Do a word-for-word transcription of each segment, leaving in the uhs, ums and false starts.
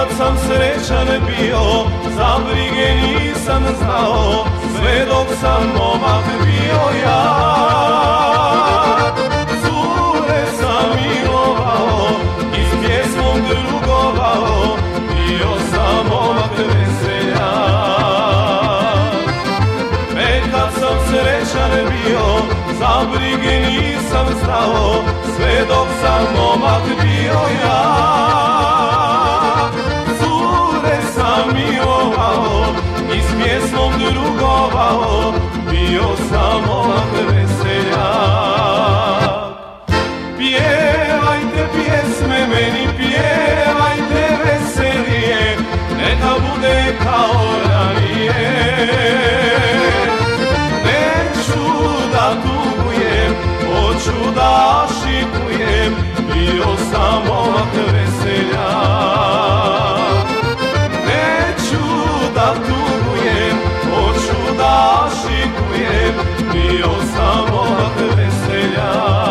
Nekad sam srećan bio, za brige nisam znao, sve dok sam momak bio ja. Cure sam milovao i s pjesmom drugovao, bio sam momak veseljak. Nekad sam srećan bio, za brige nisam znao, sve dok sam momak bio ja. Cure sam milovao i s pjesmom drugovao, bio sam momak veseljak. Pjevajte pjesme meni, pjevajte veselije, neka bude kao ranije. Neću da tugujem, hoću da šikujem, bio sam momak veseljak. Neću da tugujem, hoću da šikujem, bio sam momak veseljak.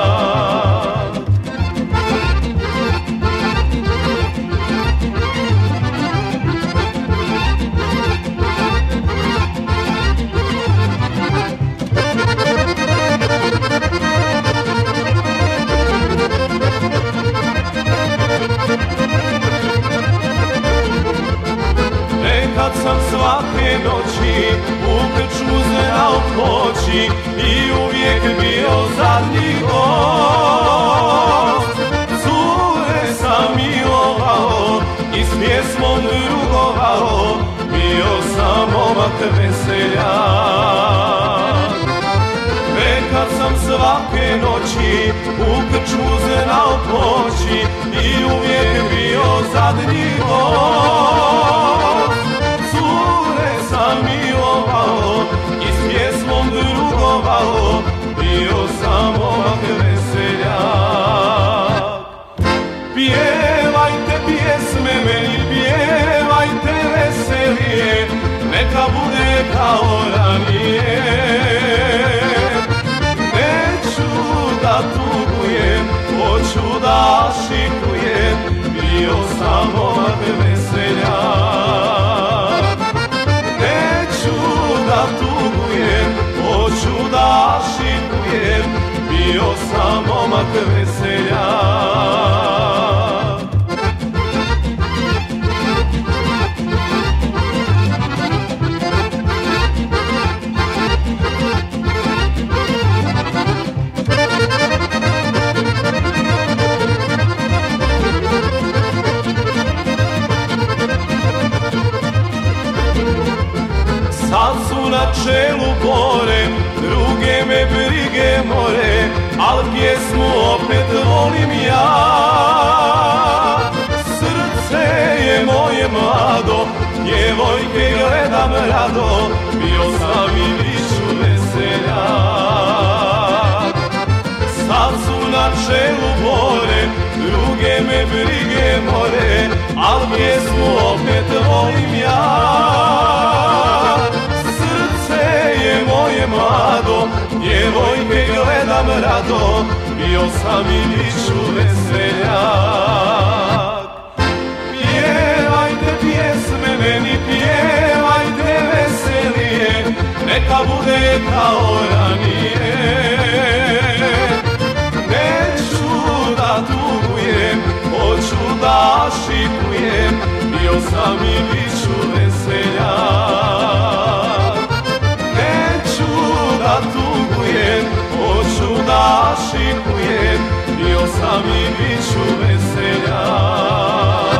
Nekad sam svake noći u krčmu znao poći i uvijek bio zadnji gost. Cure sam milovao i s pjesmom drugovao, bio sam momak veseljak. Nekad sam svake noći u krčmu znao poći i uvijek bio zadnji gost. Cure sam milovao i s pjesmom drugovao, bio sam momak veseljak. Pjevajte pjesme meni, pjevajte veselije, neka bude kao ranije. Neću da tugujem, hoću da šikujem, bio sam momak veseljak. Neću da tugujem, hoću da šikujem, bio sam momak veseljak. Sad su na čelu gore, druge me brige more, al pjesmu opet volim ja. Srce je moje mlado, djevojke gledam rado, bio sam i biću veseljak. Sad su na čelu gore, druge me brige more, al pjesmu opet volim ja. Moje mlado, djevojke gledam rado, bio sam i biću veseljak. Pjevajte pjesme meni, pjevajte veselije, neka bude kao ranije. Neću da tugujem, hoću da šikujem, bio sam i biću veseljak. Da tugujem, hoću da šikujem, bio sam i biću veseljak.